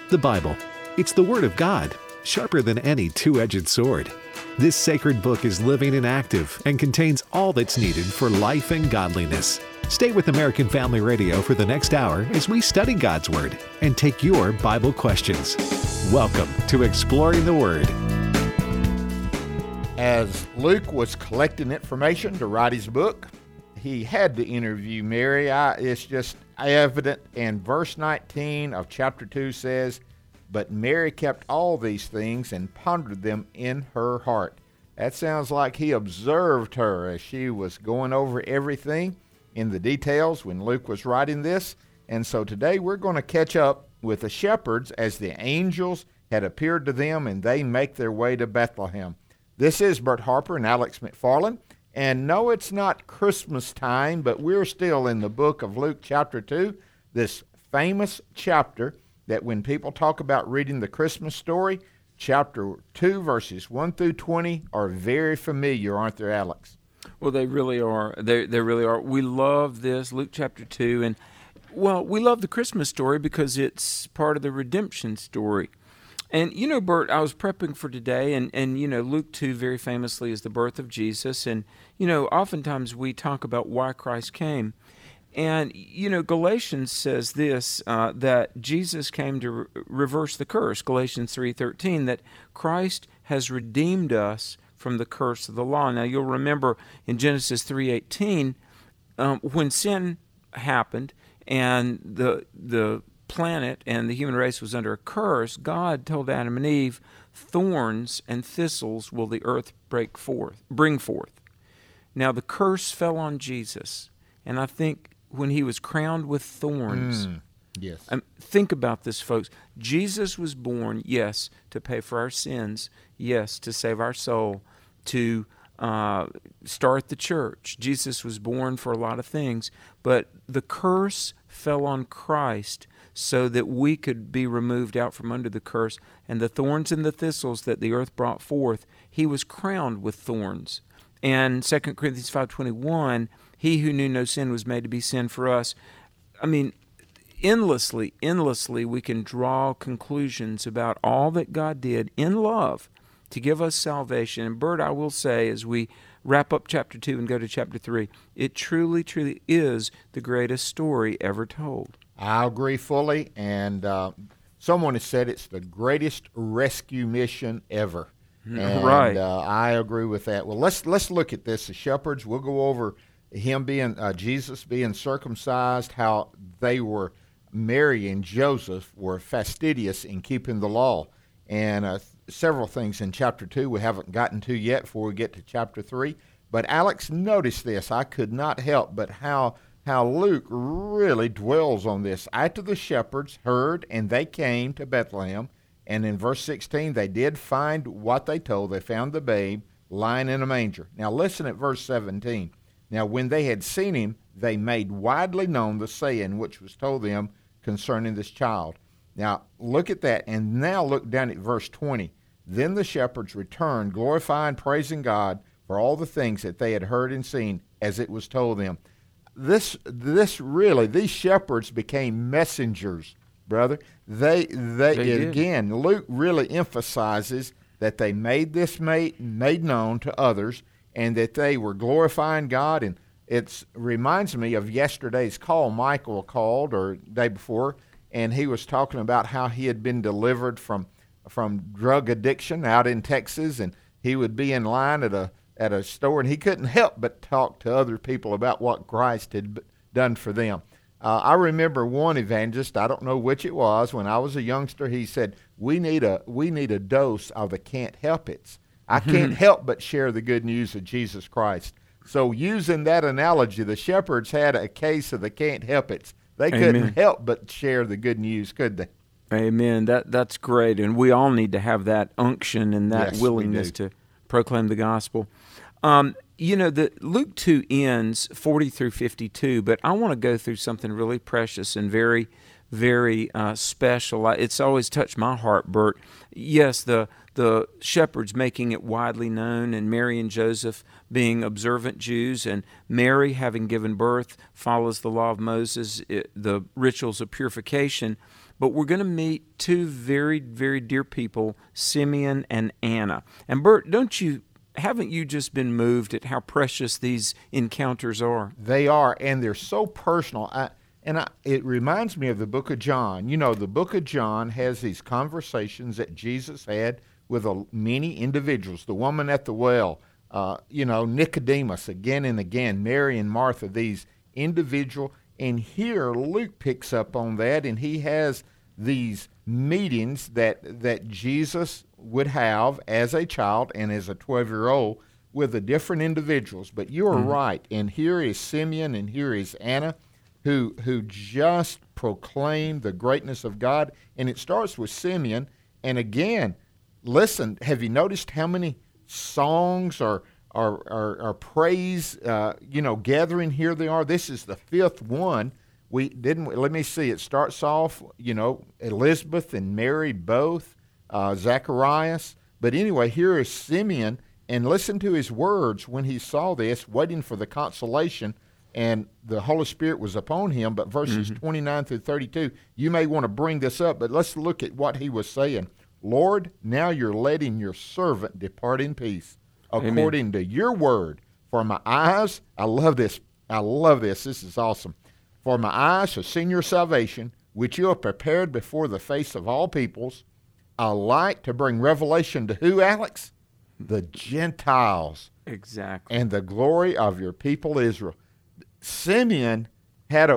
The Bible. It's the Word of God, sharper than any two-edged sword. This sacred book is living and active and contains all that's needed for life and godliness. Stay with American Family Radio for the next hour as we study God's Word and take your Bible questions. Welcome to Exploring the Word. As Luke was collecting information to write his book, he had to interview Mary. It's just evident. And verse 19 of chapter 2 says, "But Mary kept all these things and pondered them in her heart." That sounds like he observed her as she was going over everything in the details when Luke was writing this. And so today we're going to catch up with the shepherds as the angels had appeared to them and they make their way to Bethlehem. This is Bert Harper and Alex McFarland. And no, it's not Christmas time, but we're still in the book of Luke chapter 2, this famous chapter that when people talk about reading the Christmas story, chapter 2, verses 1 through 20 are very familiar, aren't they, Alex? Well, they really are. They really are. We love this, Luke chapter 2. And, well, we love the Christmas story because it's part of the redemption story. And, you know, Bert, I was prepping for today, and you know, Luke 2 very famously is the birth of Jesus. And, you know, oftentimes we talk about why Christ came. And, you know, Galatians says this, that Jesus came to reverse the curse, Galatians 3:13, that Christ has redeemed us from the curse of the law. Now, you'll remember in Genesis 3:18, when sin happened and the planet and the human race was under a curse, God told Adam and Eve, "Thorns and thistles will the earth bring forth." Now, the curse fell on Jesus, and I think when he was crowned with thorns. Yes. Think about this, folks. Jesus was born, yes, to pay for our sins, yes, to save our soul, to start the church. Jesus was born for a lot of things, but the curse fell on Christ so that we could be removed out from under the curse. And the thorns and the thistles that the earth brought forth, he was crowned with thorns. And 2 Corinthians 5:21, he who knew no sin was made to be sin for us. I mean, endlessly we can draw conclusions about all that God did in love to give us salvation. And Bert, I will say, as we wrap up chapter 2 and go to chapter 3, it truly, truly is the greatest story ever told. I agree fully, and someone has said it's the greatest rescue mission ever. And, right. I agree with that. Well, let's look at this. The shepherds, we'll go over him being, Jesus being circumcised, how they were, Mary and Joseph were fastidious in keeping the law, and several things in chapter 2 we haven't gotten to yet before we get to chapter 3. But Alex, notice this. I could not help but how Luke really dwells on this. After the shepherds heard and they came to Bethlehem, and in verse 16, they did find what they told. They found the babe lying in a manger. Now listen at verse 17. Now when they had seen him, they made widely known the saying which was told them concerning this child. Now look at that, and now look down at verse 20. Then the shepherds returned, glorifying, praising God for all the things that they had heard and seen as it was told them. These shepherds became messengers, brother. They again, Luke really emphasizes that they made this made known to others and that they were glorifying God. And it reminds me of yesterday's call. Michael called, or the day before, and he was talking about how he had been delivered from drug addiction out in Texas, and he would be in line at a store, and he couldn't help but talk to other people about what Christ had done for them. I remember one evangelist, I don't know which it was, when I was a youngster, he said, we need a dose of the can't help it's. I can't help but share the good news of Jesus Christ. So using that analogy, the shepherds had a case of the can't help it's. They couldn't help but share the good news, could they? Amen. That's great, and we all need to have that unction and that willingness to proclaim the gospel. You know, Luke 2 ends 40 through 52, but I want to go through something really precious and very, very special. It's always touched my heart, Bert. Yes, the shepherds making it widely known, and Mary and Joseph being observant Jews, and Mary, having given birth, follows the law of Moses, the rituals of purification. But we're going to meet two very, very dear people, Simeon and Anna. And Bert, haven't you just been moved at how precious these encounters are? They are, and they're so personal. It reminds me of the book of John. You know, the book of John has these conversations that Jesus had with many individuals. The woman at the well, Nicodemus again and again, Mary and Martha, these individual. And here Luke picks up on that, and he has these meetings that Jesus would have as a child and as a 12-year-old with the different individuals. But you are right, and here is Simeon and here is Anna, who just proclaim the greatness of God. And it starts with Simeon. And again, listen, have you noticed how many songs or praise, gathering here they are? This is the fifth one. Let me see. It starts off, Elizabeth and Mary both, Zacharias. But anyway, here is Simeon, and listen to his words when he saw this, waiting for the consolation, and the Holy Spirit was upon him. But verses 29 through 32, you may want to bring this up, but let's look at what he was saying. Lord, now you're letting your servant depart in peace, according to your word. For my eyes, I love this. This is awesome. For my eyes have seen your salvation, which you have prepared before the face of all peoples, a light to bring revelation to who, Alex? The Gentiles. Exactly. And the glory of your people Israel. Simeon had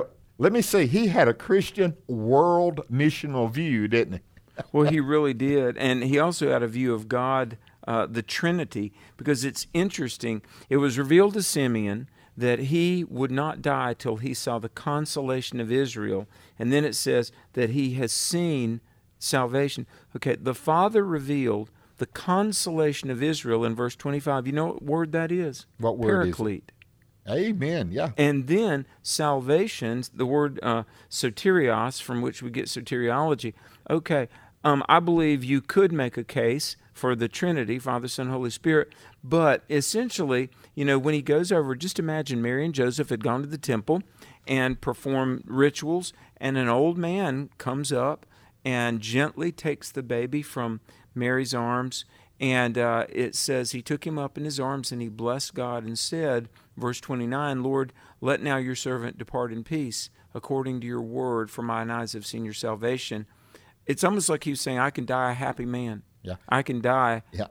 he had a Christian world missional view, didn't he? Well, he really did. And he also had a view of God, the Trinity, because it's interesting. It was revealed to Simeon that he would not die till he saw the consolation of Israel. And then it says that he has seen salvation. Okay, the Father revealed the consolation of Israel in verse 25. You know what word that is? What word Paraclete. Is it? Amen, yeah. And then salvation, the word soterios, from which we get soteriology. Okay, I believe you could make a case for the Trinity, Father, Son, Holy Spirit, but essentially, when he goes over, just imagine Mary and Joseph had gone to the temple and performed rituals, and an old man comes up and gently takes the baby from Mary's arms, and it says he took him up in his arms and he blessed God and said, verse 29, Lord, let now your servant depart in peace, according to your word, for mine eyes have seen your salvation. It's almost like he was saying, I can die a happy man. Yeah. I can die. Yeah.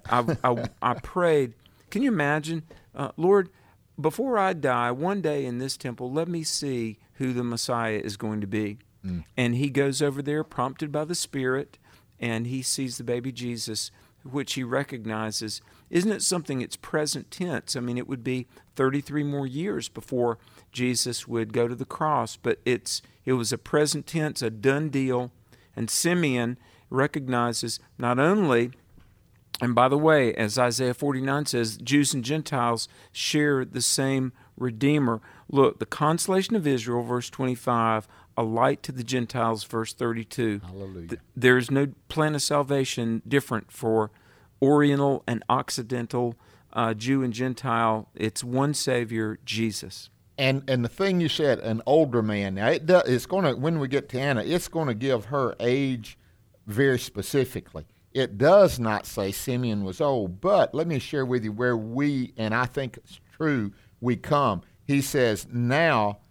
I prayed. Can you imagine, Lord, before I die, one day in this temple, let me see who the Messiah is going to be. And he goes over there, prompted by the Spirit, and he sees the baby Jesus, which he recognizes. Isn't it something? It's present tense. I mean, it would be 33 more years before Jesus would go to the cross, but it was a present tense, a done deal. And Simeon recognizes not only, and by the way, as Isaiah 49 says, Jews and Gentiles share the same Redeemer. Look, the consolation of Israel, verse 25, a light to the Gentiles, verse 32. Hallelujah. There's no plan of salvation different for Oriental and Occidental, Jew and Gentile. It's one Savior, Jesus. And the thing you said, an older man. Now it's going to, when we get to Anna, it's going to give her age very specifically. It does not say Simeon was old, but let me share with you where we, and I think it's true, we come. He says, now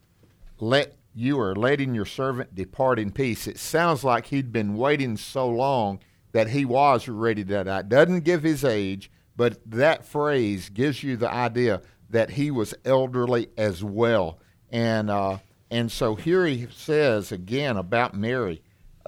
you are letting your servant depart in peace. It sounds like he'd been waiting so long that he was ready to die. It doesn't give his age, but that phrase gives you the idea that he was elderly as well. And so here he says again about Mary,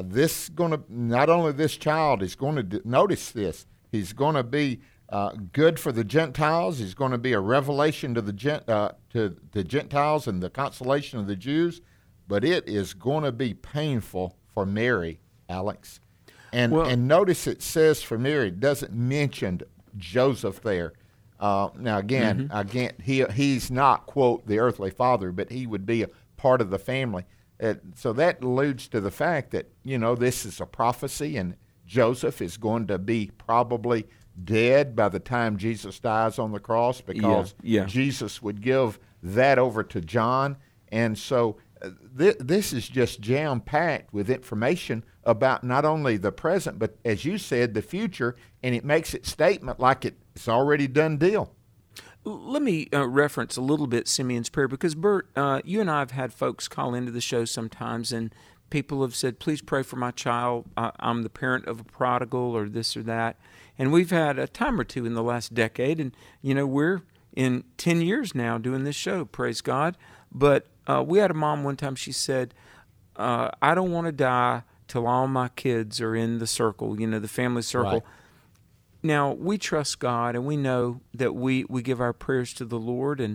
not only this child is going to notice this, he's going to be good for the Gentiles. He's going to be a revelation to the Gentiles and the consolation of the Jews, but it is going to be painful for Mary, Alex. And notice it says for Mary, it doesn't mention Joseph there. Now again, he's not, quote, the earthly father, but he would be a part of the family. So that alludes to the fact that, this is a prophecy, and Joseph is going to be probably dead by the time Jesus dies on the cross, because Jesus would give that over to John. And so this is just jam-packed with information about not only the present, but as you said, the future, and it makes its statement like it's already done deal. Let me reference a little bit Simeon's prayer, because Bert, you and I have had folks call into the show sometimes, and people have said, please pray for my child. I'm the parent of a prodigal, or this or that. And we've had a time or two in the last decade, and, we're in 10 years now doing this show, praise God. But we had a mom one time, she said, I don't want to die till all my kids are in the circle, the family circle. Right. Now, we trust God, and we know that we give our prayers to the Lord. And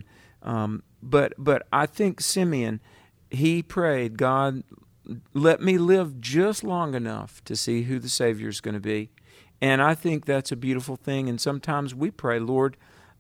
but I think Simeon, he prayed, God, let me live just long enough to see who the Savior is going to be. And I think that's a beautiful thing. And sometimes we pray, Lord,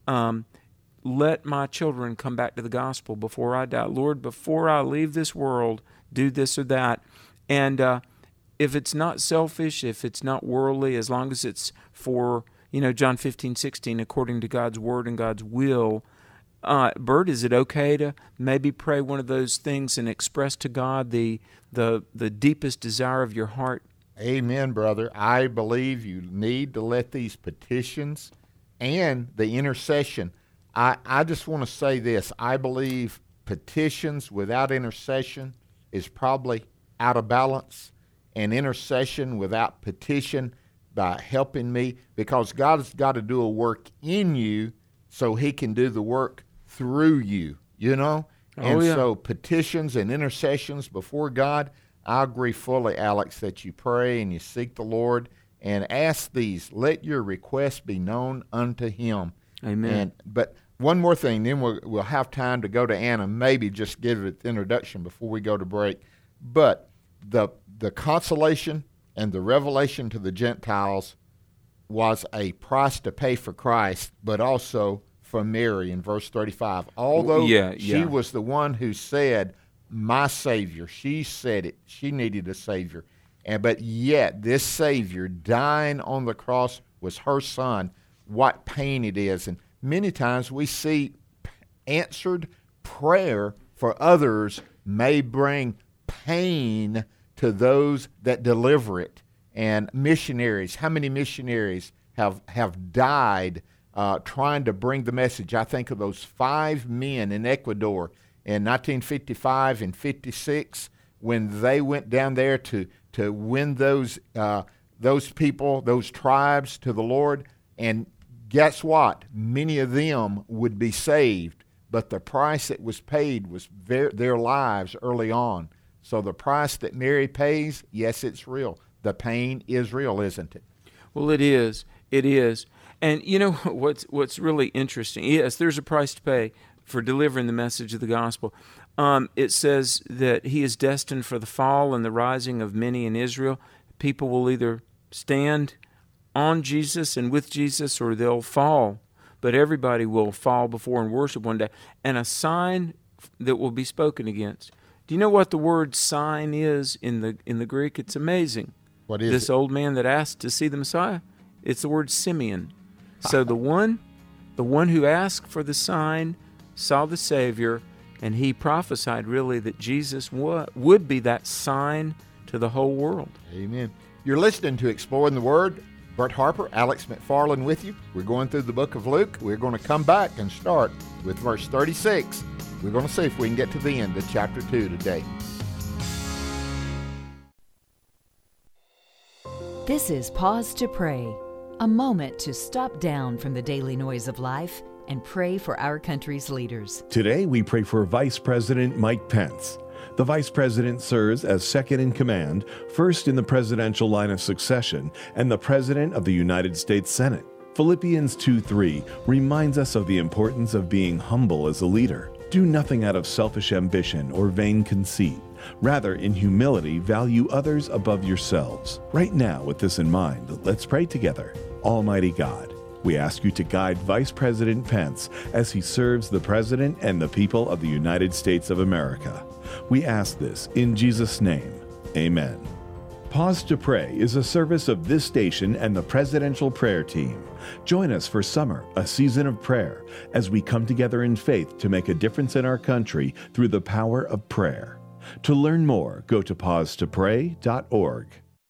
let my children come back to the gospel before I die. Lord, before I leave this world, do this or that. And if it's not selfish, if it's not worldly, as long as it's for, John 15:16, according to God's word and God's will, Bert, is it okay to maybe pray one of those things and express to God the deepest desire of your heart? Amen, brother. I believe you need to let these petitions and the intercession. I just want to say this. I believe petitions without intercession is probably out of balance, and intercession without petition by helping me, because God's got to do a work in you so he can do the work through you, So petitions and intercessions before God, I agree fully, Alex, that you pray and you seek the Lord and ask these. Let your requests be known unto him. Amen. But one more thing, then we'll have time to go to Anna, maybe just give it the introduction before we go to break. But the consolation and the revelation to the Gentiles was a price to pay for Christ, but also for Mary in verse 35. Although she was the one who said, my Savior, she said it, she needed a Savior. But yet this Savior dying on the cross was her son. What pain it is. And many times we see answered prayer for others may bring pain to those that deliver it. And missionaries, how many missionaries have died trying to bring the message? I think of those 5 men in Ecuador in 1955 and 56 when they went down there to win those people, those tribes to the Lord. And guess what? Many of them would be saved, but the price that was paid was their lives early on. So the price that Mary pays, yes, it's real. The pain is real, isn't it? Well, it is. It is. And what's really interesting? Yes, there's a price to pay for delivering the message of the gospel. It says that he is destined for the fall and the rising of many in Israel. People will either stand on Jesus and with Jesus, or they'll fall. But everybody will fall before and worship one day. And a sign that will be spoken against. Do you know what the word sign is in the Greek? It's amazing. What is this it? old man that asked to see the Messiah? It's the word Simeon. So the one who asked for the sign saw the Savior, and he prophesied really that Jesus would be that sign to the whole world. Amen. You're listening to Exploring the Word. Bert Harper, Alex McFarland with you. We're going through the book of Luke. We're going to come back and start with verse 36. We're going to see if we can get to the end of chapter 2 today. This is Pause to Pray, a moment to stop down from the daily noise of life and pray for our country's leaders. Today we pray for Vice President Mike Pence. The Vice President serves as second in command, first in the presidential line of succession, and the President of the United States Senate. Philippians 2:3 reminds us of the importance of being humble as a leader. Do nothing out of selfish ambition or vain conceit. Rather, in humility, value others above yourselves. Right now, with this in mind, let's pray together. Almighty God, we ask you to guide Vice President Pence as he serves the President and the people of the United States of America. We ask this in Jesus' name. Amen. Pause to Pray is a service of this station and the Presidential Prayer Team. Join us for summer, a season of prayer, as we come together in faith to make a difference in our country through the power of prayer. To learn more, go to pausetopray.org.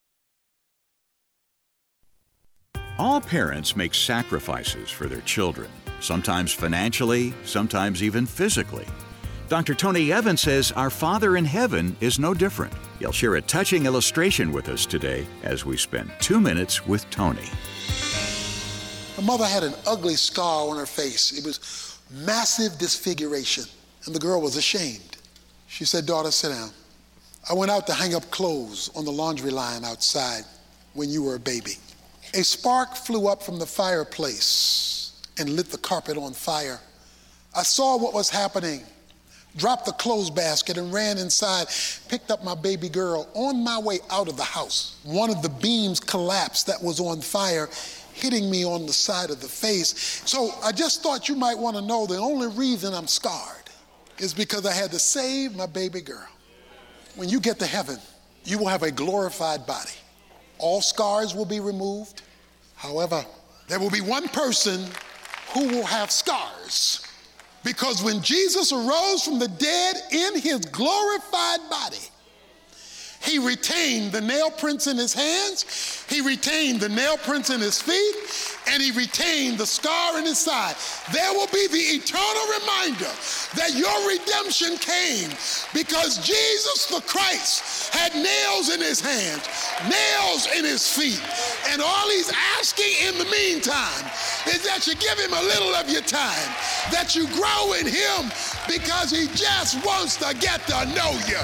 All parents make sacrifices for their children, sometimes financially, sometimes even physically. Dr. Tony Evans says our Father in heaven is no different. He'll share a touching illustration with us today as we spend 2 minutes with Tony. My mother had an ugly scar on her face. It was massive disfiguration, and the girl was ashamed. She said, "Daughter, sit down. I went out to hang up clothes on the laundry line outside when you were a baby. A spark flew up from the fireplace and lit the carpet on fire. I saw what was happening, dropped the clothes basket and ran inside, picked up my baby girl. On my way out of the house, one of the beams collapsed that was on fire, hitting me on the side of the face. So I just thought you might want to know the only reason I'm scarred is because I had to save my baby girl. When you get to heaven, you will have a glorified body. All scars will be removed. However, there will be one person who will have scars, because when Jesus arose from the dead in his glorified body, he retained the nail prints in his hands, he retained the nail prints in his feet, and he retained the scar in his side. There will be the eternal reminder that your redemption came because Jesus the Christ had nails in his hands, nails in his feet. And all he's asking in the meantime is that you give him a little of your time, that you grow in him, because he just wants to get to know you.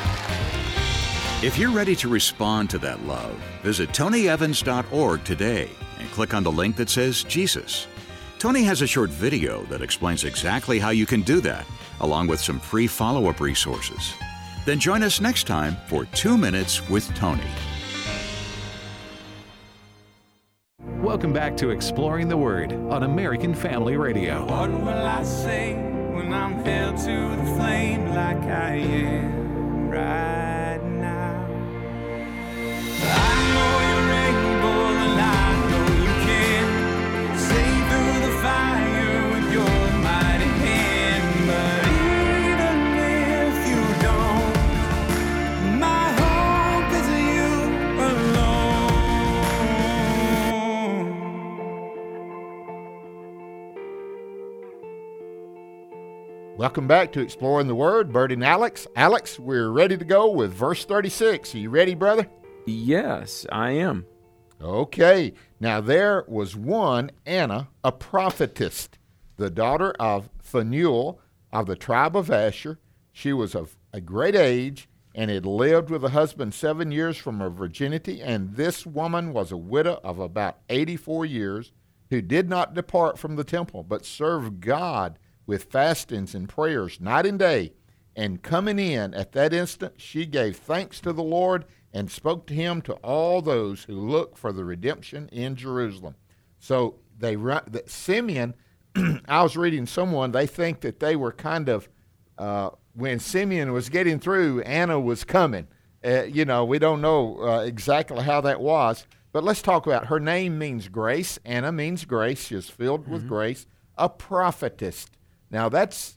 If you're ready to respond to that love, visit TonyEvans.org today and click on the link that says Jesus. Tony has a short video that explains exactly how you can do that, along with some free follow-up resources. Then join us next time for 2 Minutes with Tony. Welcome back to Exploring the Word on American Family Radio. What will I say when I'm held to the flame like I am right now? I know you're able and I know you can save through the fire with your mighty hand. But even if you don't, my hope is you alone. Welcome back to Exploring the Word. Bert and Alex. Alex, we're ready to go with verse 36. Are you ready, brother? Yes, I am. Okay. Now there was one, Anna, a prophetess, the daughter of Phanuel of the tribe of Asher. She was of a great age and had lived with a husband 7 years from her virginity. And this woman was a widow of about 84 years who did not depart from the temple, but served God with fastings and prayers night and day. And coming in at that instant, she gave thanks to the Lord and spoke to him to all those who look for the redemption in Jerusalem. So Simeon, I was reading someone, they think that they were kind of, when Simeon was getting through, Anna was coming. We don't know exactly how that was, but let's talk about her name means grace. Anna means grace. She is filled with grace. A prophetess. Now that's,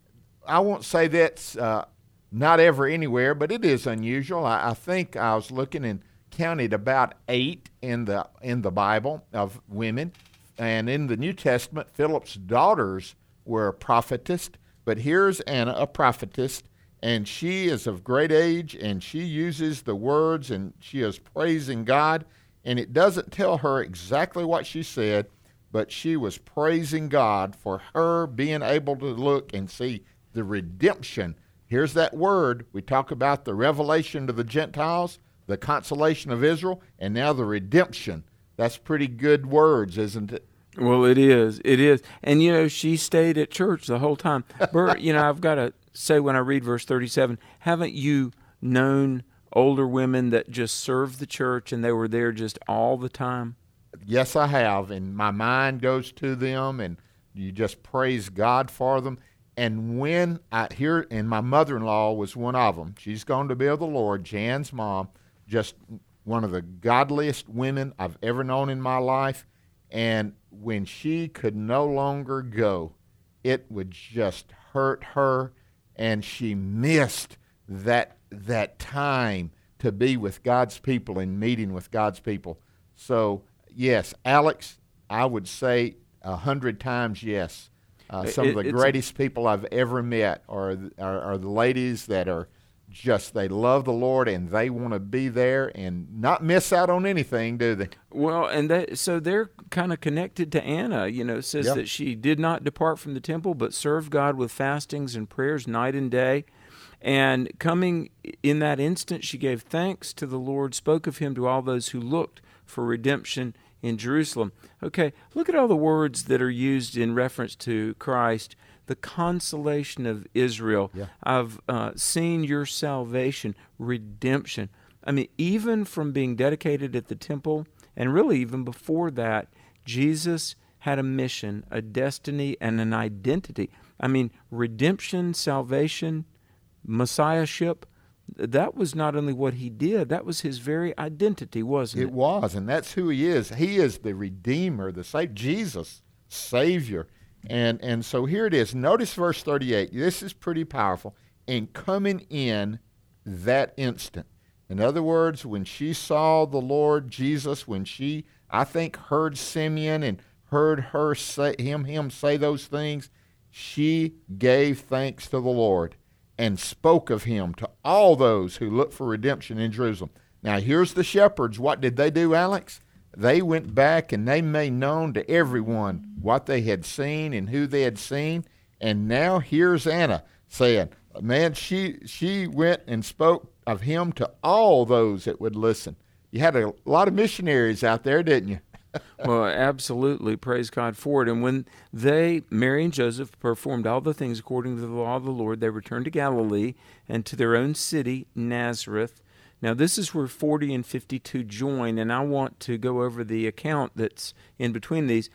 I won't say that's not ever anywhere, but it is unusual. I think I was looking and counted about 8 in the Bible of women, and in the New Testament, Philip's daughters were a prophetess, but here's Anna, a prophetess, and she is of great age, and she uses the words, and she is praising God, and it doesn't tell her exactly what she said, but she was praising God for her being able to look and see the redemption. Here's that word. We talk about the revelation to the Gentiles, the consolation of Israel, and now the redemption. That's pretty good words, isn't it? Well, it is. It is. And, she stayed at church the whole time. Bert, I've got to say when I read verse 37, haven't you known older women that just served the church and they were there just all the time? Yes, I have. And my mind goes to them, and you just praise God for them. And when I hear, and my mother-in-law was one of them. She's gone to be with the Lord, Jan's mom, just one of the godliest women I've ever known in my life. And when she could no longer go, it would just hurt her, and she missed that time to be with God's people and meeting with God's people. So, yes, Alex, I would say 100 times yes. Some of the greatest people I've ever met are the ladies that are just, they love the Lord and they want to be there and not miss out on anything, do they? Well, and so they're kind of connected to Anna. It says that she did not depart from the temple, but served God with fastings and prayers night and day. And coming in that instant, she gave thanks to the Lord, spoke of him to all those who looked for redemption in Jerusalem. Okay, look at all the words that are used in reference to Christ. The consolation of Israel. Yeah. I've seen your salvation, redemption. I mean, even from being dedicated at the temple, and really even before that, Jesus had a mission, a destiny, and an identity. I mean, redemption, salvation, messiahship, that was not only what he did, that was his very identity, wasn't it? It was, and that's who he is. He is the Redeemer, the Jesus, Savior. And so here it is. Notice verse 38. This is pretty powerful. And coming in that instant. In other words, when she saw the Lord Jesus, when she, I think, heard Simeon and heard her say, him say those things, she gave thanks to the Lord and spoke of him to all those who look for redemption in Jerusalem. Now, here's the shepherds. What did they do, Alex? They went back and they made known to everyone what they had seen and who they had seen. And now here's Anna saying, man, she went and spoke of him to all those that would listen. You had a lot of missionaries out there, didn't you? Well, absolutely. Praise God for it. And when they, Mary and Joseph, performed all the things according to the law of the Lord, they returned to Galilee and to their own city, Nazareth. Now, this is where 40 and 52 join, and I want to go over the account that's in between these.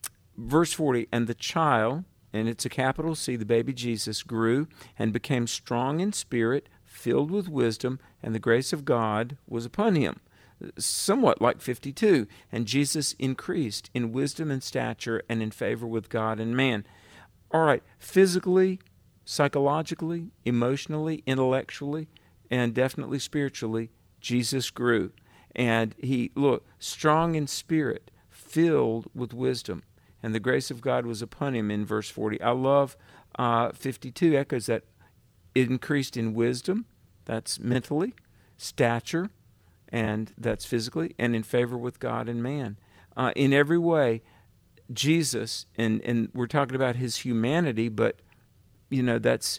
Verse 40, and the child, and it's a capital C, the baby Jesus, grew and became strong in spirit, filled with wisdom, and the grace of God was upon him. Somewhat like 52. And Jesus increased in wisdom and stature and in favor with God and man. All right, physically, psychologically, emotionally, intellectually, and definitely spiritually, Jesus grew. And he, strong in spirit, filled with wisdom, and the grace of God was upon him in verse 40. I love 52 echoes that. It increased in wisdom, that's mentally, stature, and that's physically, and in favor with God and man. In every way, Jesus, and we're talking about his humanity, but, that's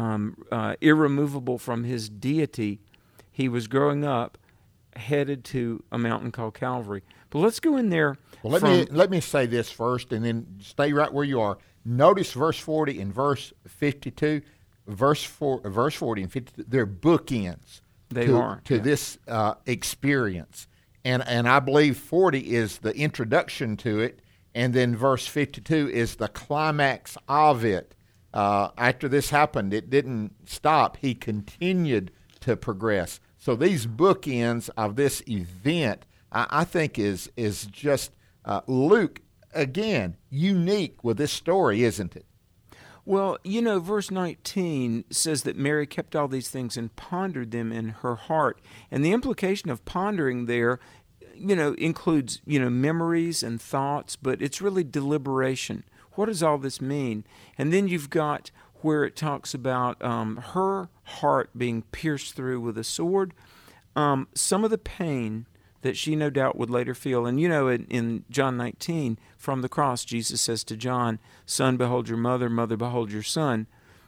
irremovable from his deity. He was growing up, headed to a mountain called Calvary. But let's go in there. Well, let me say this first, and then stay right where you are. Notice verse 40 and verse 52. Verse 40 and 52, they're bookends to this experience. And I believe 40 is the introduction to it, and then verse 52 is the climax of it. After this happened, it didn't stop. He continued to progress. So these bookends of this event, I think, is just Luke, again, unique with this story, isn't it? Well, verse 19 says that Mary kept all these things and pondered them in her heart. And the implication of pondering there, includes, memories and thoughts, but it's really deliberation. What does all this mean? And then you've got where it talks about her heart being pierced through with a sword. Some of the pain that she no doubt would later feel. And in John 19, from the cross, Jesus says to John, son, behold your mother, mother, behold your son.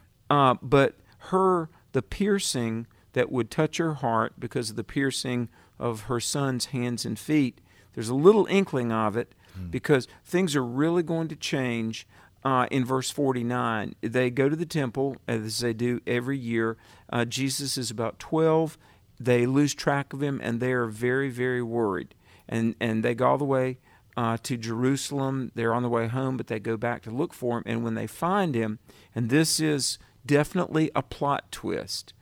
But the piercing that would touch her heart because of the piercing of her son's hands and feet, there's a little inkling of it because things are really going to change. In verse 49, they go to the temple, as they do every year. Jesus is about 12. They lose track of him, and they are very, very worried. And they go all the way to Jerusalem. They're on the way home, but they go back to look for him. And when they find him, and this is definitely a plot twist.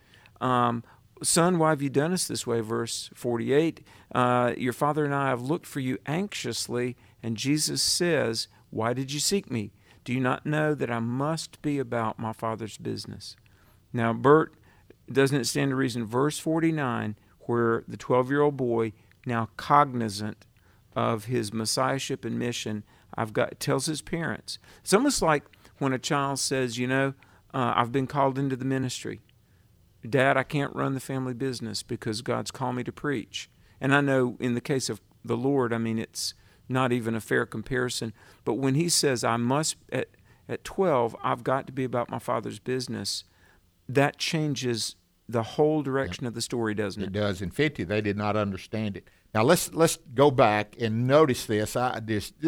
Son, why have you done us this way? Verse 48, your father and I have looked for you anxiously. And Jesus says, why did you seek me? Do you not know that I must be about my Father's business? Now, Bert, doesn't it stand to reason? Verse 49, where the 12-year-old boy, now cognizant of his messiahship and mission, tells his parents. It's almost like when a child says, I've been called into the ministry. Dad, I can't run the family business because God's called me to preach. And I know in the case of the Lord, it's not even a fair comparison. But when he says, I must, at 12, I've got to be about my Father's business, that changes the whole direction of the story, doesn't it? It does. In 50, they did not understand it. Now let's go back and notice this. I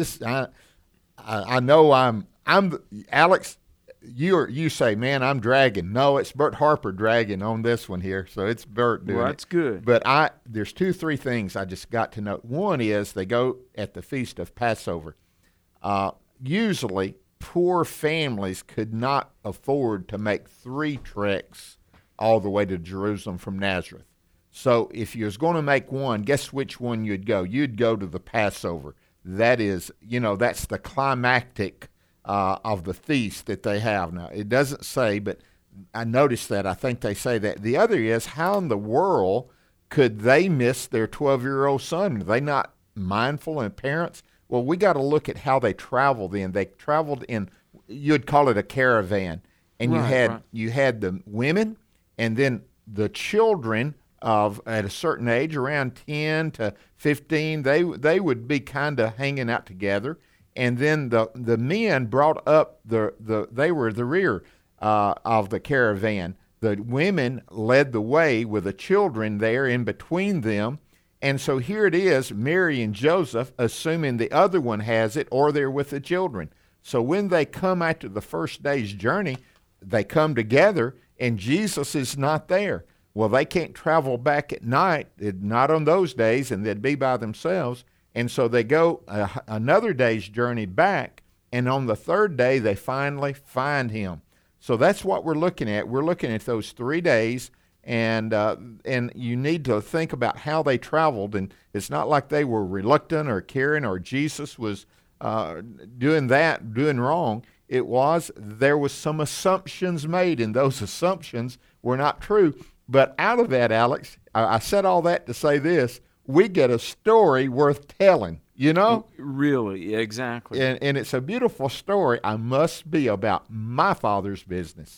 know I'm Alex. You say, man, I'm dragging. No, it's Bert Harper dragging on this one here. So it's Bert doing it. Well, that's good. But there's 2-3 things I just got to note. One is they go at the Feast of Passover. Usually, poor families could not afford to make 3 treks all the way to Jerusalem from Nazareth. So if you was going to make one, guess which one you'd go? You'd go to the Passover. That is, that's the climactic of the feast that they have. Now, it doesn't say, but I noticed that. I think they say that. The other is, how in the world could they miss their 12-year-old son? Are they not mindful and parents? Well, we got to look at how they traveled then. They traveled in, you'd call it a caravan. And you had the women and then the children of at a certain age, around 10 to 15, they would be kind of hanging out together. And then the men brought up they were the rear of the caravan. The women led the way with the children there in between them. And so here it is, Mary and Joseph, assuming the other one has it or they're with the children. So when they come after the first day's journey, they come together and Jesus is not there. Well, they can't travel back at night, not on those days, and they'd be by themselves. And so they go another day's journey back, and on the third day, they finally find him. So that's what we're looking at. We're looking at those 3 days, and you need to think about how they traveled. And it's not like they were reluctant or carrying or Jesus was doing wrong. There was some assumptions made, and those assumptions were not true. But out of that, Alex, I said all that to say this: we get a story worth telling, Really, exactly. And it's a beautiful story. I must be about my Father's business.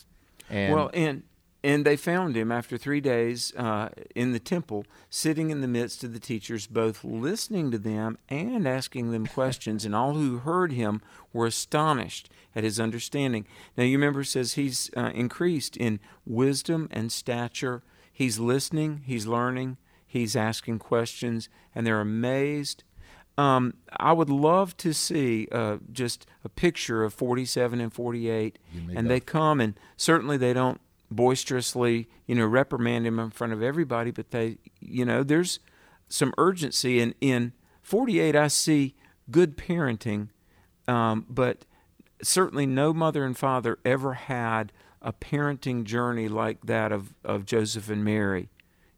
And they found him after 3 days in the temple, sitting in the midst of the teachers, both listening to them and asking them questions. And all who heard him were astonished at his understanding. Now, you remember, it says he's increased in wisdom and stature. He's listening, he's learning, he's asking questions, and they're amazed. I would love to see just a picture of 47 and 48. And they come, and certainly they don't boisterously, reprimand him in front of everybody, but they, there's some urgency. And in 48, I see good parenting, but certainly no mother and father ever had a parenting journey like that of Joseph and Mary.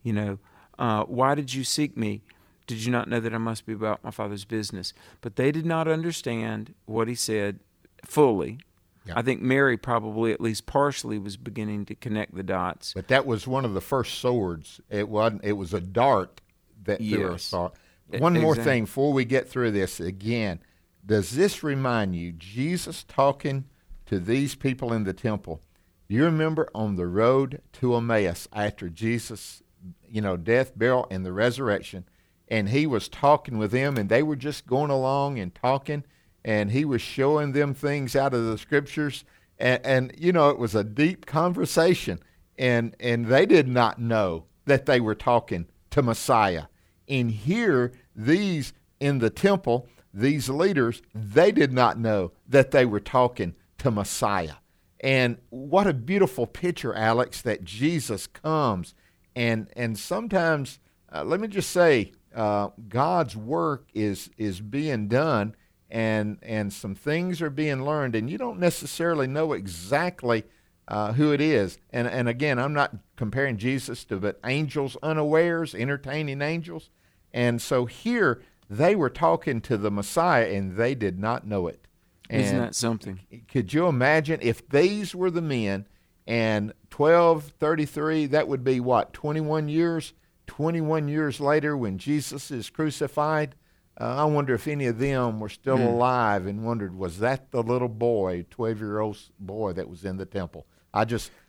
Why did you seek me? Did you not know that I must be about my Father's business? But they did not understand what he said fully. Yeah. I think Mary probably at least partially was beginning to connect the dots. But that was one of the first swords. It was a dart that threw us off. One more thing before we get through this again. Does this remind you, Jesus talking to these people in the temple? Do you remember on the road to Emmaus after Jesus, death, burial, and the resurrection, and he was talking with them, and they were just going along and talking, and he was showing them things out of the scriptures, and it was a deep conversation, and they did not know that they were talking to Messiah. And here, these in the temple, these leaders, they did not know that they were talking to Messiah. And what a beautiful picture, Alex, that Jesus comes, and sometimes, let me just say, God's work is being done, and some things are being learned, and you don't necessarily know exactly who it is. And again, I'm not comparing Jesus to but angels unawares, entertaining angels. And so here they were talking to the Messiah, and they did not know it. And isn't that something? Could you imagine if these were the men, And 1233, that would be what, 21 years? 21 years later when Jesus is crucified, I wonder if any of them were still alive and wondered, was that the little boy, 12-year-old boy that was in the temple? I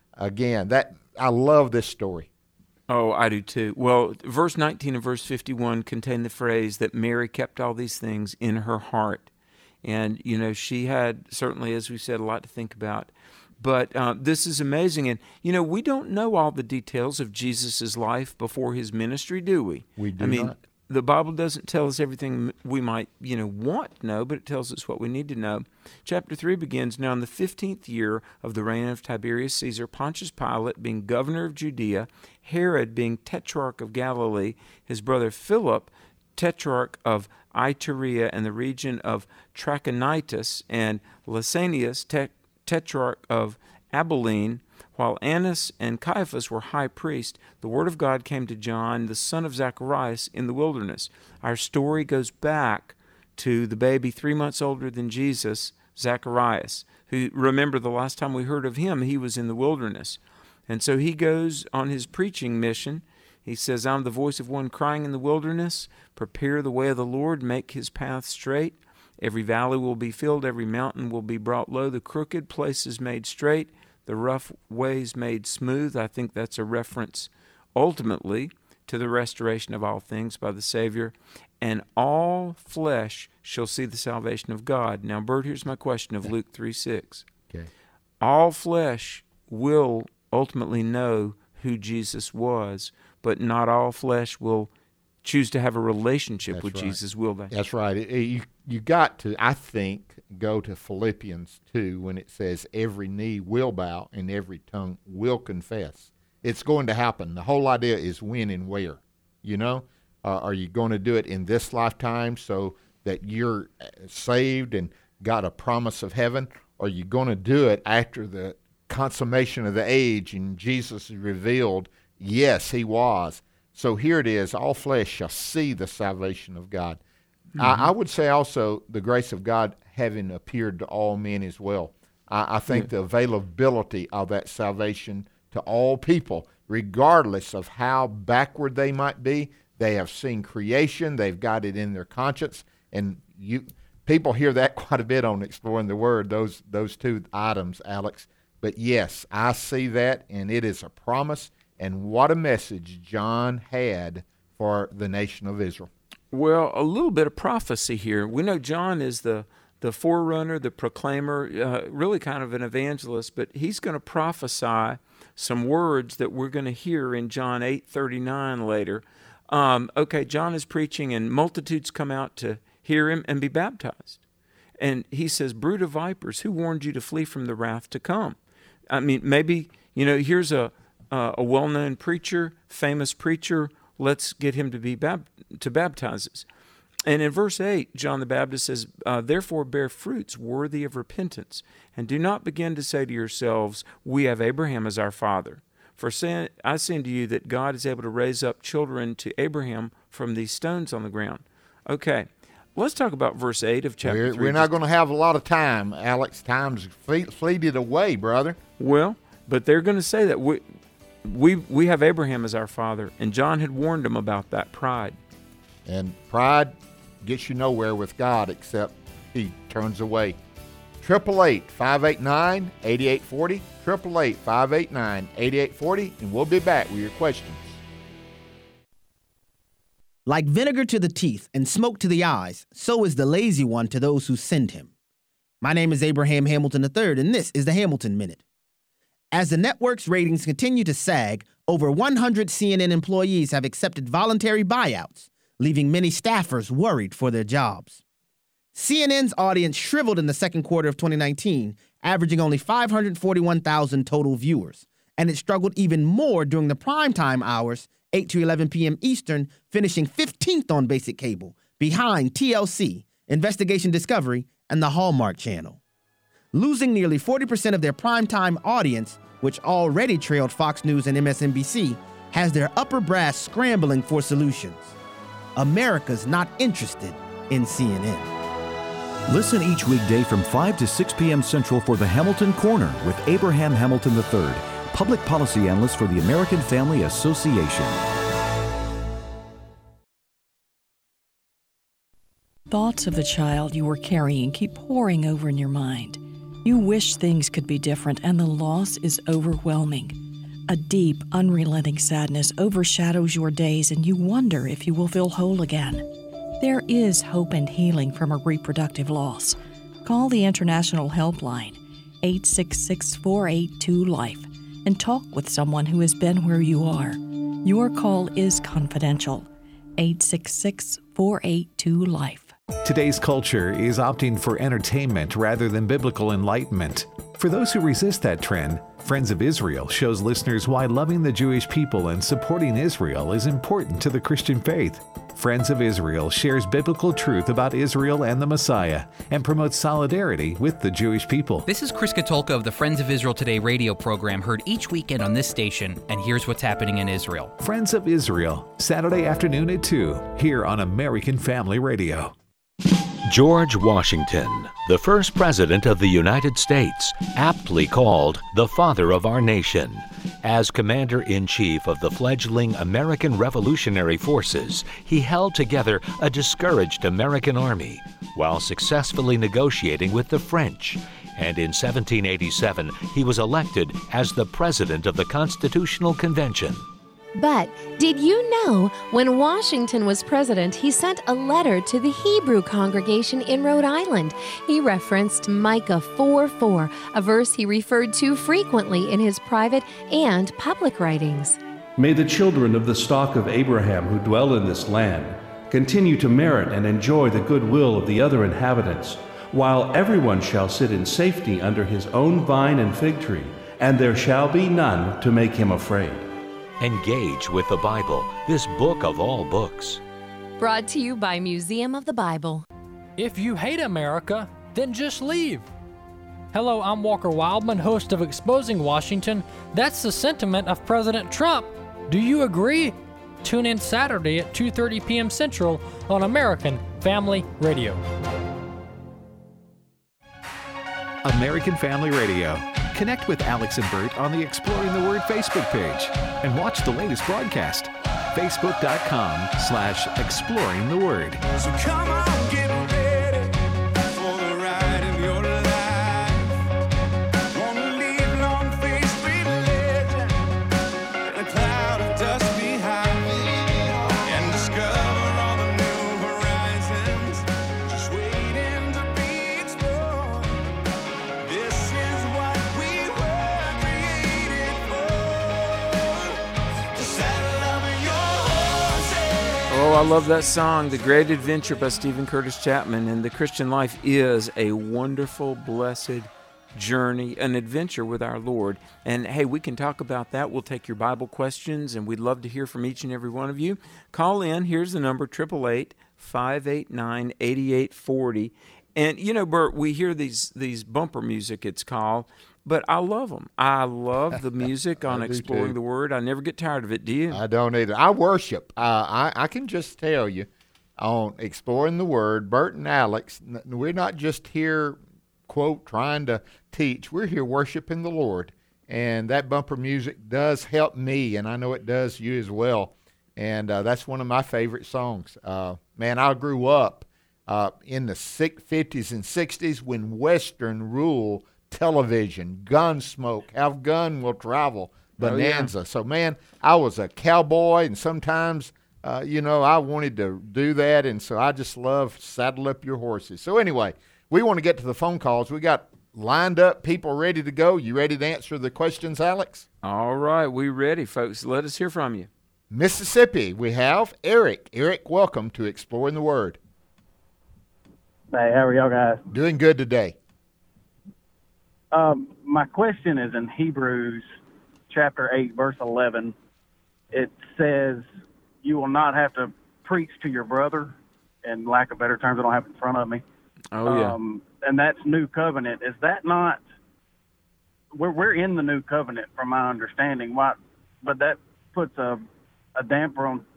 love this story. Oh, I do too. Well, verse 19 and verse 51 contain the phrase that Mary kept all these things in her heart. And, she had certainly, as we said, a lot to think about. But this is amazing. And, we don't know all the details of Jesus' life before his ministry, do we? We do not. The Bible doesn't tell us everything we might, want to know, but it tells us what we need to know. Chapter 3 begins, Now in the 15th year of the reign of Tiberius Caesar, Pontius Pilate being governor of Judea, Herod being tetrarch of Galilee, his brother Philip, tetrarch of Iturea and the region of Trachonitis, and Lysanias, tetrarch of Abilene, while Annas and Caiaphas were high priests, the word of God came to John, the son of Zacharias, in the wilderness. Our story goes back to the baby 3 months older than Jesus, Zacharias, who, remember, the last time we heard of him, he was in the wilderness. And so he goes on his preaching mission. He says, I'm the voice of one crying in the wilderness, prepare the way of the Lord, make his path straight. Every valley will be filled, every mountain will be brought low, the crooked places made straight, the rough ways made smooth. I think that's a reference ultimately to the restoration of all things by the Savior. And all flesh shall see the salvation of God. Now, Bert, here's my question of Luke 3:6. Okay. All flesh will ultimately know who Jesus was, but not all flesh will choose to have a relationship with Jesus, will they? That's right. You got to, I think, go to Philippians 2 when it says every knee will bow and every tongue will confess. It's going to happen. The whole idea is when and where. Are you going to do it in this lifetime so that you're saved and got a promise of heaven? Or are you going to do it after the consummation of the age and Jesus is revealed? Yes, he was. So here it is, all flesh shall see the salvation of God. Mm-hmm. I would say also the grace of God having appeared to all men as well. I think the availability of that salvation to all people, regardless of how backward they might be, they have seen creation, they've got it in their conscience, and people hear that quite a bit on Exploring the Word, those two items, Alex. But yes, I see that, and it is a promise. And what a message John had for the nation of Israel. Well, a little bit of prophecy here. We know John is the forerunner, the proclaimer, really kind of an evangelist, but he's going to prophesy some words that we're going to hear in John 8:39 later. John is preaching, and multitudes come out to hear him and be baptized. And he says, brood of vipers, who warned you to flee from the wrath to come? I mean, maybe, here's a well-known preacher, famous preacher, let's get him to baptize us. And in verse 8, John the Baptist says, therefore bear fruits worthy of repentance, and do not begin to say to yourselves, we have Abraham as our father. For I say unto you that God is able to raise up children to Abraham from these stones on the ground. Okay, let's talk about verse 8 of chapter 3. We're not going to have a lot of time, Alex. Time's fleeted away, brother. Well, but they're going to say that we have Abraham as our father, and John had warned them about that pride. And pride gets you nowhere with God except he turns away. 888-589-8840, 888-589-8840, and we'll be back with your questions. Like vinegar to the teeth and smoke to the eyes, so is the lazy one to those who send him. My name is Abraham Hamilton III, and this is the Hamilton Minute. As the network's ratings continue to sag, over 100 CNN employees have accepted voluntary buyouts, leaving many staffers worried for their jobs. CNN's audience shriveled in the second quarter of 2019, averaging only 541,000 total viewers, and it struggled even more during the primetime hours, 8 to 11 p.m. Eastern, finishing 15th on basic cable, behind TLC, Investigation Discovery, and the Hallmark Channel. Losing nearly 40% of their primetime audience, which already trailed Fox News and MSNBC, has their upper brass scrambling for solutions. America's not interested in CNN. Listen each weekday from 5 to 6 p.m. Central for the Hamilton Corner with Abraham Hamilton III. public policy analyst for the American Family Association. Thoughts of the child you were carrying keep pouring over in your mind. You wish things could be different, and the loss is overwhelming. A deep, unrelenting sadness overshadows your days, and you wonder if you will feel whole again. There is hope and healing from a reproductive loss. Call the International Helpline, 866-482-LIFE, and talk with someone who has been where you are. Your call is confidential. 866-482-LIFE. Today's culture is opting for entertainment rather than biblical enlightenment. For those who resist that trend, Friends of Israel shows listeners why loving the Jewish people and supporting Israel is important to the Christian faith. Friends of Israel shares biblical truth about Israel and the Messiah and promotes solidarity with the Jewish people. This is Chris Katulka of the Friends of Israel Today radio program, heard each weekend on this station, and here's what's happening in Israel. Friends of Israel, Saturday afternoon at 2, here on American Family Radio. George Washington, the first president of the United States, aptly called the father of our nation. As commander-in-chief of the fledgling American Revolutionary Forces, he held together a discouraged American army while successfully negotiating with the French. And in 1787, he was elected as the president of the Constitutional Convention. But did you know when Washington was president, he sent a letter to the Hebrew congregation in Rhode Island? He referenced Micah 4:4, a verse he referred to frequently in his private and public writings. May the children of the stock of Abraham who dwell in this land continue to merit and enjoy the goodwill of the other inhabitants, while everyone shall sit in safety under his own vine and fig tree, and there shall be none to make him afraid. Engage with the Bible, this book of all books. Brought to you by Museum of the Bible. If you hate America, then just leave. Hello, I'm Walker Wildman, host of Exposing Washington. That's the sentiment of President Trump. Do you agree? Tune in Saturday at 2:30 p.m. Central on American Family Radio. American Family Radio. Connect with Alex and Bert on the Exploring the Word Facebook page and watch the latest broadcast. Facebook.com/Exploring the Word. So come on, get ready for the ride of your life. Gonna leave long face with legend and a cloud of dust behind and discover all the new horizons just waiting to be explored. This is what we were created for. To saddle up your horses. Oh, I love that song, The Great Adventure by Stephen Curtis Chapman. And the Christian life is a wonderful, blessed journey, an adventure with our Lord. And hey, we can talk about that. We'll take your Bible questions, and we'd love to hear from each and every one of you. Call in. Here's the number, 888-589-8840. And, you know, Bert, we hear these bumper music, it's called, but I love them. I love the music on Exploring the Word. I never get tired of it. Do you? I don't either. I worship. I can just tell you on Exploring the Word, Bert and Alex, we're not just here, quote, trying to teach. We're here worshiping the Lord. And that bumper music does help me, and I know it does you as well. And that's one of my favorite songs. Man, I grew up in the 50s and 60s when Western ruled television, Gunsmoke, How Gun Will Travel, Bonanza. Oh, yeah. So, man, I was a cowboy, and sometimes, I wanted to do that, and so I just love Saddle Up Your Horses. So, anyway, we want to get to the phone calls. We got lined up people ready to go. You ready to answer the questions, Alex? All right, we're ready, folks. Let us hear from you. Mississippi, we have Eric. Eric, welcome to Exploring the Word. Hey, how are y'all guys? Doing good today. My question is in Hebrews chapter 8, verse 11. It says, you will not have to preach to your brother. In lack of better terms, I don't have it in front of me. Oh, yeah. And that's New Covenant. Is that not... We're in the New Covenant, from my understanding. But that puts a damper on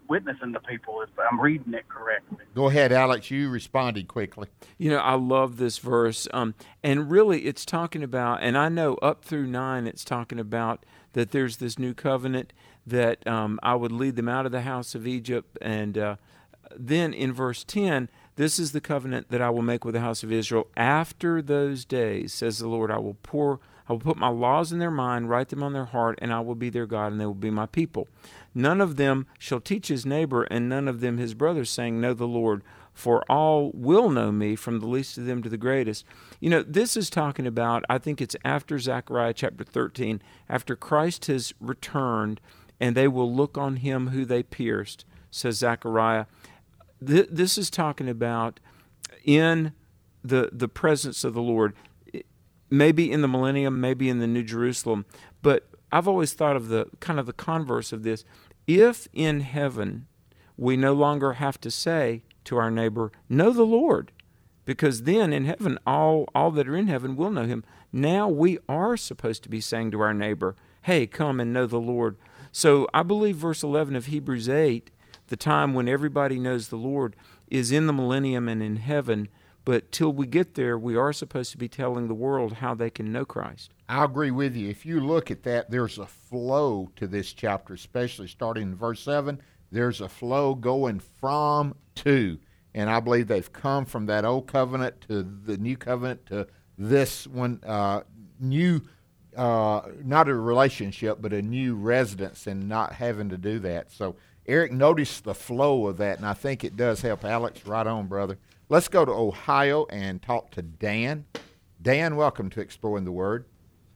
witnessing to people, if I'm reading it correctly. Go ahead, Alex. You responded quickly. You know, I love this verse. And really, it's talking about, and I know up through 9, it's talking about that there's this new covenant that I would lead them out of the house of Egypt. And then in verse 10, this is the covenant that I will make with the house of Israel. After those days, says the Lord, I will put my laws in their mind, write them on their heart, and I will be their God, and they will be my people. None of them shall teach his neighbor, and none of them his brother, saying, Know the Lord, for all will know me, from the least of them to the greatest. You know, this is talking about, I think it's after Zechariah chapter 13, after Christ has returned, and they will look on him who they pierced, says Zechariah. This is talking about in the presence of the Lord, maybe in the millennium, maybe in the New Jerusalem. But I've always thought of the kind of the converse of this. If in heaven we no longer have to say to our neighbor, know the Lord, because then in heaven all that are in heaven will know him. Now we are supposed to be saying to our neighbor, hey, come and know the Lord. So I believe verse 11 of Hebrews 8, the time when everybody knows the Lord, is in the millennium and in heaven. But till we get there, we are supposed to be telling the world how they can know Christ. I agree with you. If you look at that, there's a flow to this chapter, especially starting in verse 7. There's a flow going from to. And I believe they've come from that old covenant to the new covenant to this one, new, not a relationship, but a new residence, and not having to do that. So Eric noticed the flow of that, and I think it does help. Alex, right on, brother. Let's go to Ohio and talk to Dan. Dan, welcome to Exploring the Word.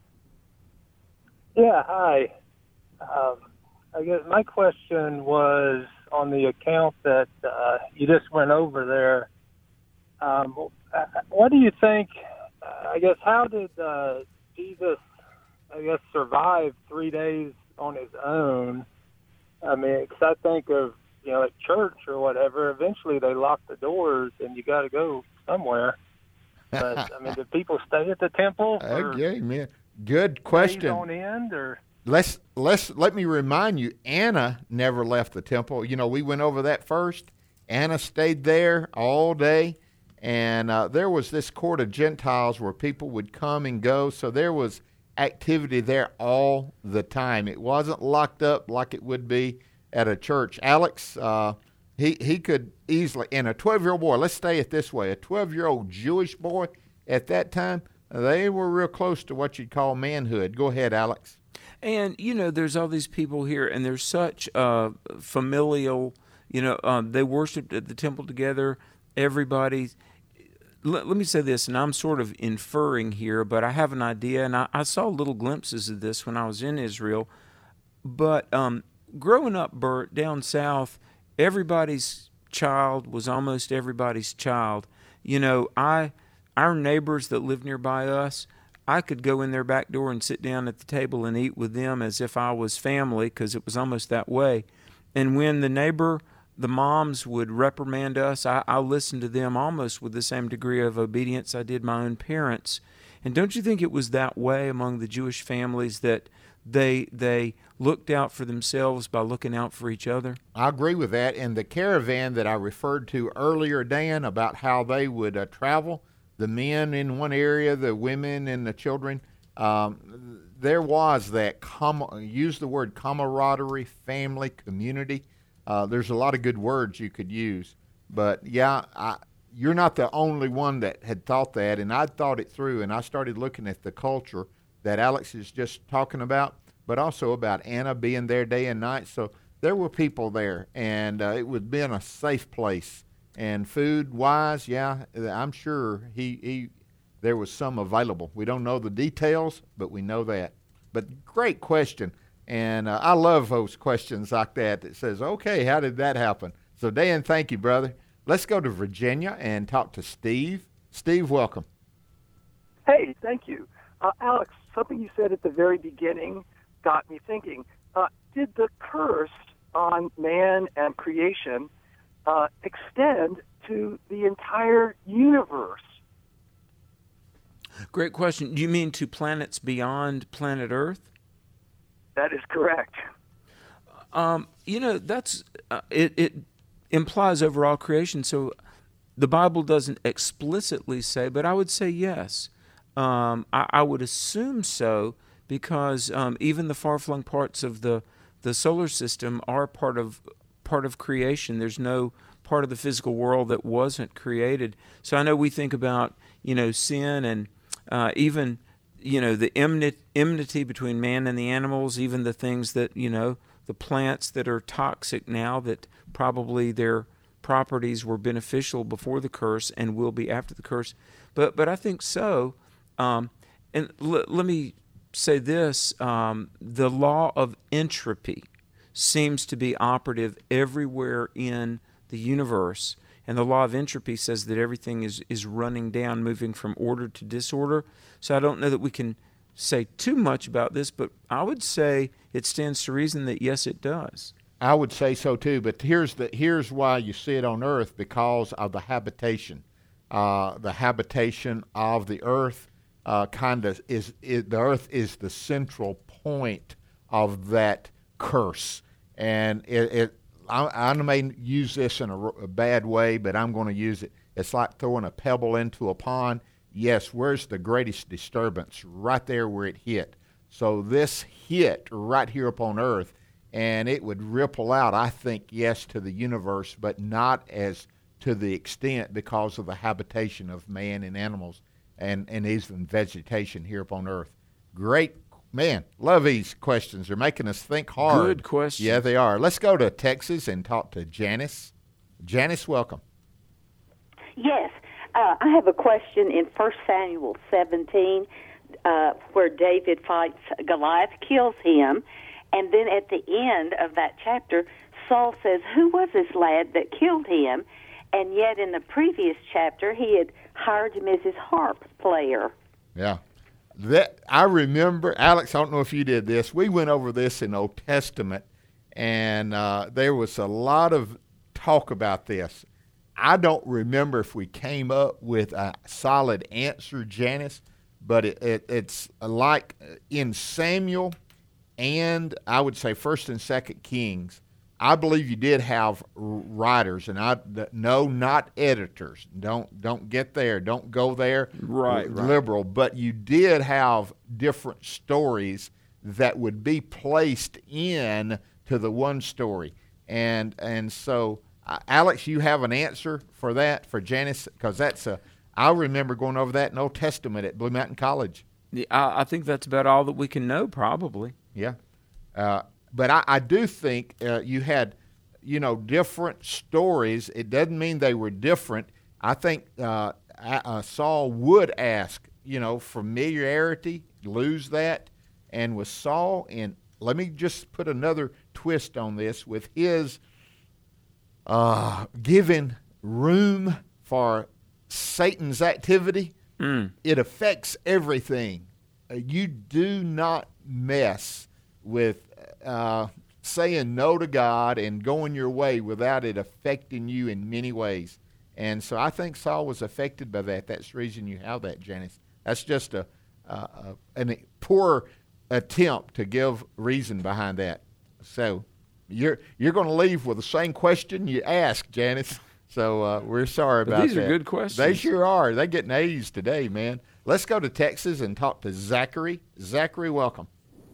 Yeah, hi. I guess my question was on the account that you just went over there. What do you think, I guess, how did Jesus, survive 3 days on his own? I mean, because I think of, at church or whatever, eventually they lock the doors and you got to go somewhere. But, I mean, did people stay at the temple? Okay, man. Good question. On end, or? Let me remind you, Anna never left the temple. We went over that first. Anna stayed there all day, and there was this court of Gentiles where people would come and go, so there was activity there all the time. It wasn't locked up like it would be at a church. Alex, he could easily, and a 12-year-old boy, let's say it this way, a 12-year-old Jewish boy at that time, they were real close to what you'd call manhood. Go ahead, Alex. And, there's all these people here, and there's such familial, they worshiped at the temple together. Everybody, let me say this, and I'm sort of inferring here, but I have an idea, and I saw little glimpses of this when I was in Israel. But growing up, Bert, down south, everybody's child was almost everybody's child. Our neighbors that lived nearby us, I could go in their back door and sit down at the table and eat with them as if I was family, because it was almost that way. And when the moms would reprimand us, I listened to them almost with the same degree of obedience I did my own parents. And don't you think it was that way among the Jewish families, that they looked out for themselves by looking out for each other? I agree with that. And the caravan that I referred to earlier, Dan, about how they would travel, the men in one area, the women and the children, there was that, use the word camaraderie, family, community. There's a lot of good words you could use. But, you're not the only one that had thought that, and I thought it through, and I started looking at the culture that Alex is just talking about, but also about Anna being there day and night. So there were people there, and it would have been a safe place. And food-wise, I'm sure there was some available. We don't know the details, but we know that. But great question, and I love those questions like that says, okay, how did that happen? So, Dan, thank you, brother. Let's go to Virginia and talk to Steve. Steve, welcome. Hey, thank you. Alex, something you said at the very beginning got me thinking. Did the curse on man and creation extend to the entire universe? Great question. Do you mean to planets beyond planet Earth? That is correct. That's it implies overall creation. So the Bible doesn't explicitly say, but I would say yes. I would assume so because even the far-flung parts of the solar system are part of creation. There's no part of the physical world that wasn't created. So I know we think about sin and even the enmity between man and the animals, even the things that the plants that are toxic now, that probably their properties were beneficial before the curse and will be after the curse. But I think so. And let me say this, the law of entropy seems to be operative everywhere in the universe. And the law of entropy says that everything is running down, moving from order to disorder. So I don't know that we can say too much about this, but I would say it stands to reason that yes, it does. I would say so too, but here's why you see it on earth, because of the habitation. The habitation of the earth the earth is the central point of that curse. And I may use this in a bad way, but I'm going to use it. It's like throwing a pebble into a pond. Yes, where's the greatest disturbance? Right there where it hit. So this hit right here upon earth, and it would ripple out, I think, yes, to the universe, but not as to the extent because of the habitation of man and animals and even vegetation here upon earth. Great, man, love these questions. They're making us think hard. Good questions. Yeah, they are. Let's go to Texas and talk to Janice. Janice, welcome. Yes, I have a question in 1 Samuel 17 where David fights Goliath, kills him, and then at the end of that chapter, Saul says, "Who was this lad that killed him?" And yet in the previous chapter, he had hired him as his harp player. Yeah. That I remember, Alex, I don't know if you did this. We went over this in Old Testament, and there was a lot of talk about this. I don't remember if we came up with a solid answer, Janice, but it's like in Samuel and I would say 1st and 2nd Kings, I believe you did have writers, and no, not editors. Don't get there. Don't go there. Right. Liberal, but you did have different stories that would be placed in to the one story, and so Alex, you have an answer for that for Janice, because I remember going over that in Old Testament at Blue Mountain College. Yeah, I think that's about all that we can know, probably. Yeah. But I do think you had, different stories. It doesn't mean they were different. I think Saul would ask, familiarity, lose that. And with Saul, and let me just put another twist on this, with his giving room for Satan's activity, it affects everything. You do not mess with saying no to God and going your way without it affecting you in many ways. And so I think Saul was affected by that. That's the reason you have that, Janice. That's just a poor attempt to give reason behind that. So you're going to leave with the same question you asked, Janice. So we're sorry about that. These are good questions. They sure are. They're getting A's today, man. Let's go to Texas and talk to Zachary. Zachary, welcome.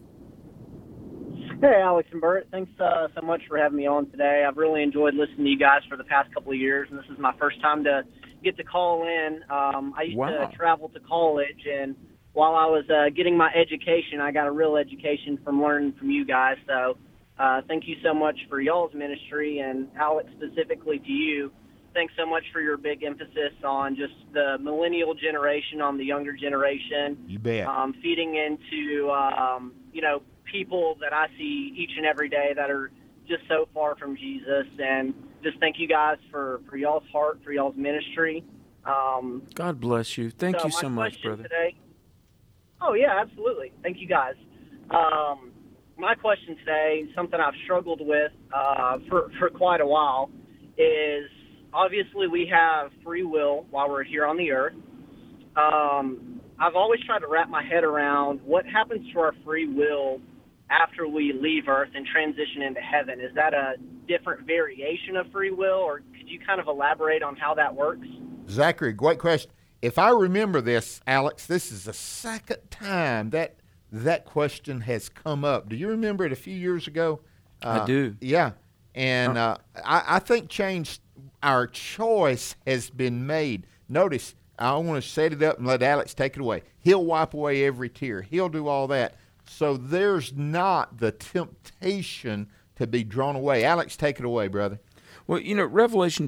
Hey, Alex and Bert. Thanks so much for having me on today. I've really enjoyed listening to you guys for the past couple of years, and this is my first time to get to call in. I used to travel to college, and while I was getting my education, I got a real education from learning from you guys. So thank you so much for y'all's ministry, and Alex, specifically to you, thanks so much for your big emphasis on just the millennial generation, on the younger generation. You bet. Feeding into, people that I see each and every day that are just so far from Jesus. And just thank you guys for y'all's heart, for y'all's ministry. God bless you. Thank you so much, brother. Today, oh, yeah, absolutely. Thank you, guys. My question today, something I've struggled with for quite a while, is obviously we have free will while we're here on the earth. I've always tried to wrap my head around what happens to our free will after we leave Earth and transition into heaven? Is that a different variation of free will, or could you kind of elaborate on how that works? Zachary, great question. If I remember this, Alex, this is the second time that question has come up. Do you remember it a few years ago? I do. Yeah. And I think our choice has been made. Notice, I want to set it up and let Alex take it away. He'll wipe away every tear. He'll do all that. So there's not the temptation to be drawn away. Alex, take it away, brother. Well, Revelation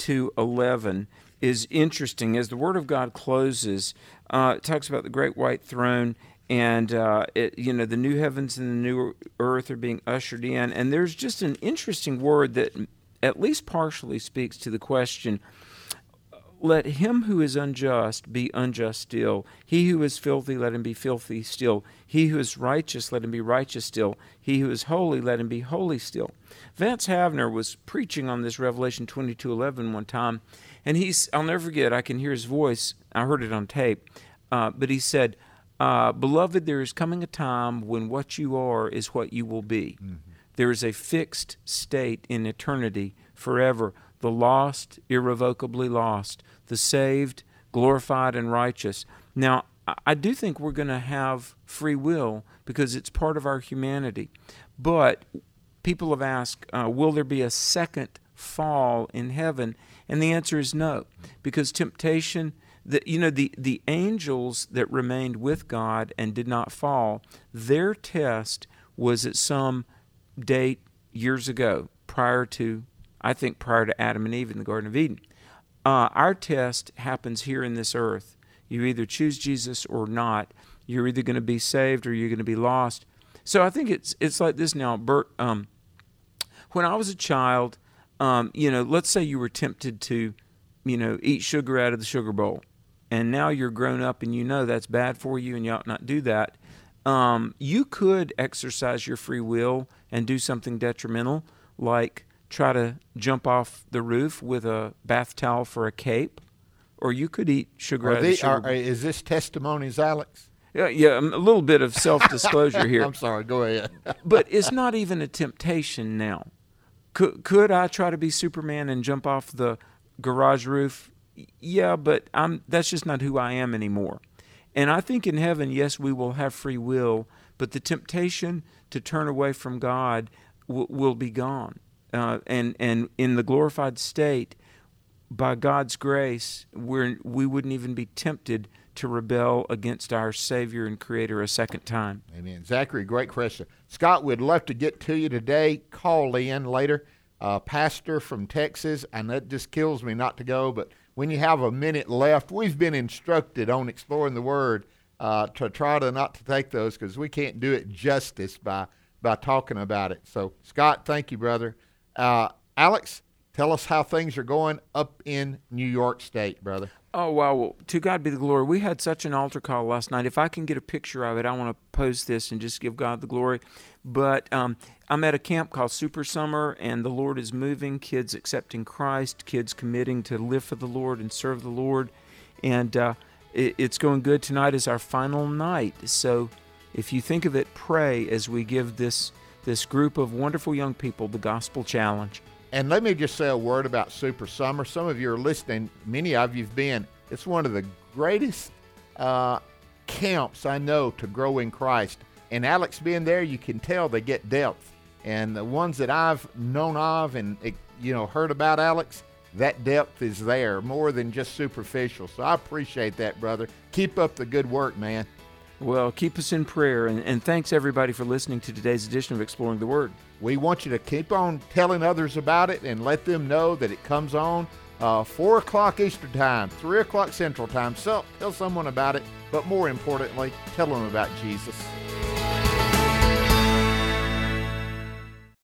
22:11 is interesting. As the Word of God closes, it talks about the great white throne, and the new heavens and the new earth are being ushered in. And there's just an interesting word that at least partially speaks to the question, let him who is unjust be unjust still. He who is filthy, let him be filthy still. He who is righteous, let him be righteous still. He who is holy, let him be holy still. Vance Havner was preaching on this Revelation 22:11 one time, and I'll never forget, I can hear his voice. I heard it on tape, but he said, beloved, there is coming a time when what you are is what you will be. Mm-hmm. There is a fixed state in eternity forever. The lost, irrevocably lost. The saved, glorified, and righteous. Now, I do think we're going to have free will because it's part of our humanity. But people have asked, will there be a second fall in heaven? And the answer is no, because temptation, the angels that remained with God and did not fall, their test was at some date years ago, prior to Adam and Eve in the Garden of Eden. Our test happens here in this earth. You either choose Jesus or not. You're either going to be saved or you're going to be lost. So I think it's like this now, Bert. When I was a child, let's say you were tempted to, eat sugar out of the sugar bowl, and now you're grown up and you know that's bad for you and you ought not do that. You could exercise your free will and do something detrimental, like try to jump off the roof with a bath towel for a cape, or you could eat sugar out of the sugar bowl. Is this testimonies, Alex? Yeah, a little bit of self-disclosure here. I'm sorry, go ahead. But it's not even a temptation now. Could I try to be Superman and jump off the garage roof? Yeah, but that's just not who I am anymore. And I think in heaven, yes, we will have free will, but the temptation to turn away from God will be gone. And in the glorified state, by God's grace, we wouldn't even be tempted to rebel against our Savior and Creator a second time. Amen. Zachary, great question. Scott, we'd love to get to you today. Call in later. Pastor from Texas, and that just kills me not to go, but when you have a minute left, we've been instructed on Exploring the Word to try to not to take those because we can't do it justice by talking about it. So, Scott, thank you, brother. Alex, tell us how things are going up in New York State, brother. Oh, wow. Well, to God be the glory. We had such an altar call last night. If I can get a picture of it, I want to post this and just give God the glory. But I'm at a camp called Super Summer, and the Lord is moving, kids accepting Christ, kids committing to live for the Lord and serve the Lord. And it's going good. Tonight is our final night. So if you think of it, pray as we give this group of wonderful young people the gospel challenge. And let me just say a word about Super Summer. Some of you are listening. Many of you have been. It's one of the greatest camps I know to grow in Christ. And Alex being there, you can tell they get depth. And the ones that I've known of and heard about, Alex, that depth is there, more than just superficial. So I appreciate that, brother. Keep up the good work, man. Well, keep us in prayer, and thanks everybody for listening to today's edition of Exploring the Word. We want you to keep on telling others about it and let them know that it comes on 4 o'clock Eastern Time, 3 o'clock Central Time. So tell someone about it, but more importantly, tell them about Jesus.